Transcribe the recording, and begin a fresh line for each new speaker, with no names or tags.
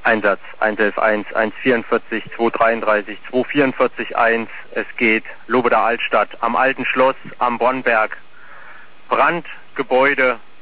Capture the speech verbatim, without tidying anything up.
Einsatz eins elf eins, eins vierundvierzig, zwei dreiunddreißig, zwei vierundvierzig, eins. Es geht Lobeda Altstadt am Alten Schloss am Bronnberg. Brand, Gebäude,